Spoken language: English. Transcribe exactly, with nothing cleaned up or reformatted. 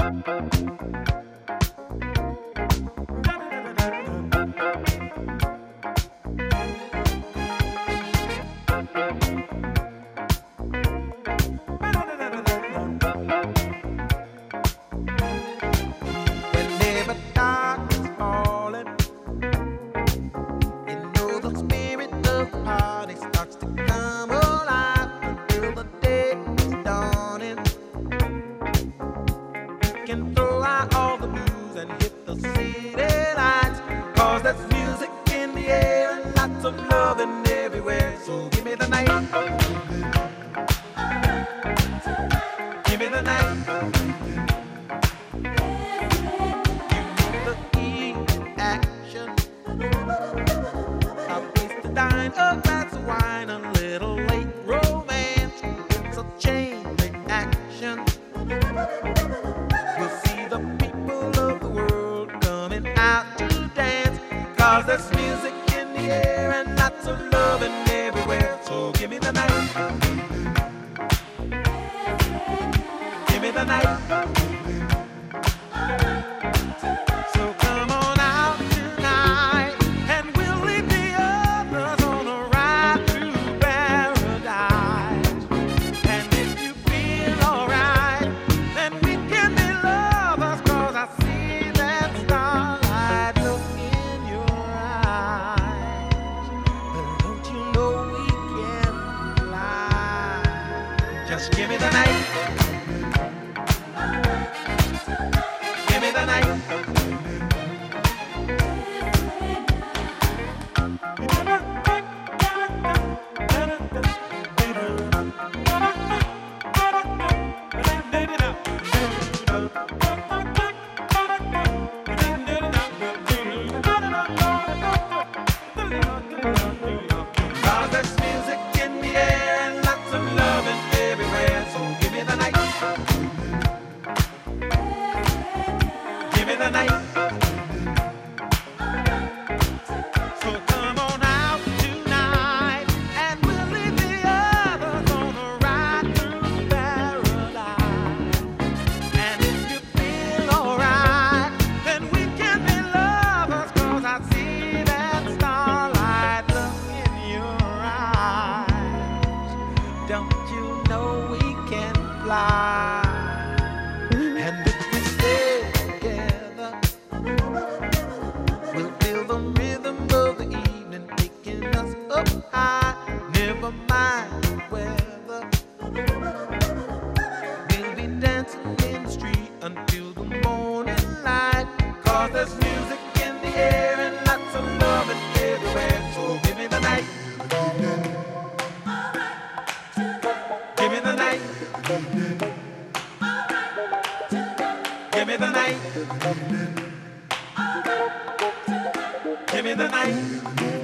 Whenever dark is falling, you know the spirit of the party starts to come alive until the day is dawning. You can throw out all the blues and hit the city lights, 'cause there's music in the air and lots of loving everywhere. So give me the night, give me the night. Dine, a glass of wine, a little late romance. It's a chain reaction. We'll see the people of the world coming out to dance, 'cause there's music in the air and lots of loving everywhere. So give me the night, give me the night. Just give me the night. Give me the night. Cause there's music in the air and lots of loving everywhere. So give me the night. Give me the night. So come on out tonight and we'll leave the others on a ride through paradise. And if you feel alright, then we can be lovers, 'cause I see that starlight look in your eyes. Don't you know we can fly? And if we stay together, we'll feel the rhythm of the evening taking us up high. Never mind the weather, we'll be dancing in the street until the morning light. 'Cause there's music in the air and lots of loving everywhere. So give me the night. Give me the night. Give me the night. Give me the night.